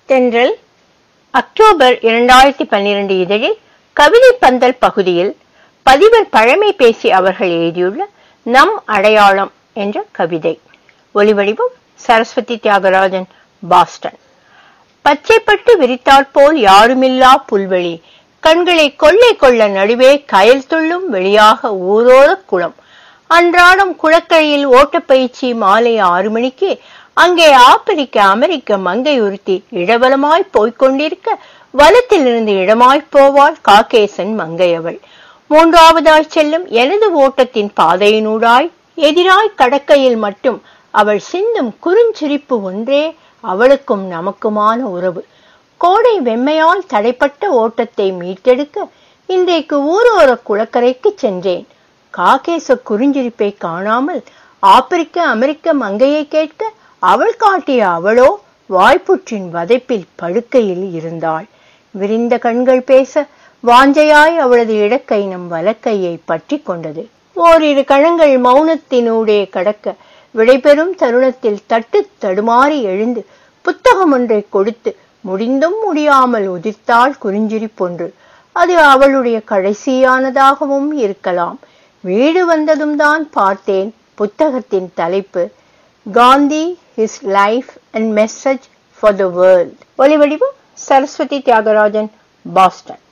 தென்றல் அக்டோபர் 2012 இதழில் கவிதை பந்தல் பகுதியில் பதிவர் பழமை பேசி அவர்கள் எழுதியுள்ள நம் அடையாளம் என்ற கவிதை. ஒலிவடிவம் சரஸ்வதி தியாகராஜன், பாஸ்டன். பச்சைப்பட்டு விரித்தாற்போல் யாருமில்லா புல்வெளி, கண்களை கொள்ளை கொள்ள நடுவே கயல் துள்ளும் வெளியாக ஊரோர குளம். அன்றாடம் குளக்கரையில் ஓட்டப்பயிற்சி. மாலை 6 மணிக்கு அங்கே ஆப்பிரிக்க அமெரிக்க மங்கை ஒருத்தி இடவலமாய் போய்கொண்டிருக்க வலத்திலிருந்து இடமாய் போவாள் காகேசன் மங்கையவள். 3வதாய் செல்லும் எனது ஓட்டத்தின் பாதையினூடாய் எதிராய் கடக்கையில் மட்டும் அவள் சிந்தும் குறுஞ்சிரிப்பு ஒன்றே அவளுக்கும் நமக்குமான உறவு. கோடை வெம்மையால் தடைப்பட்ட ஓட்டத்தை மீட்டெடுக்க இன்றைக்கு ஊரோர குளக்கரைக்கு சென்றேன். காகேச குறிஞ்சிரிப்பை காணாமல் ஆப்பிரிக்க அமெரிக்க மங்கையை கேட்க அவள் காட்டிய அவளோ வாய்ப்புற்றின் வதைப்பில் படுக்கையில் இருந்தாள். விரிந்த கண்கள் பேச வாஞ்சையாய் அவளது இடக்கை நம் வலக்கையை பற்றி கொண்டது. ஓரிரு கணங்கள் மௌனத்தினூடே கடக்க விடைபெறும் தருணத்தில் தட்டு தடுமாறி எழுந்து புத்தகம் ஒன்றை கொடுத்து முடிந்தும் முடியாமல் உதிர்த்தாள் குறிஞ்சிரிப்பொன்று. அது அவளுடைய கடைசியானதாகவும் இருக்கலாம். வீடு வந்ததும் தான் பார்த்தேன் புத்தகத்தின் தலைப்பு Gandhi, his life and message for the world. ஒலிவடிவம் சரஸ்வதி தியாகராஜன், பாஸ்டன்.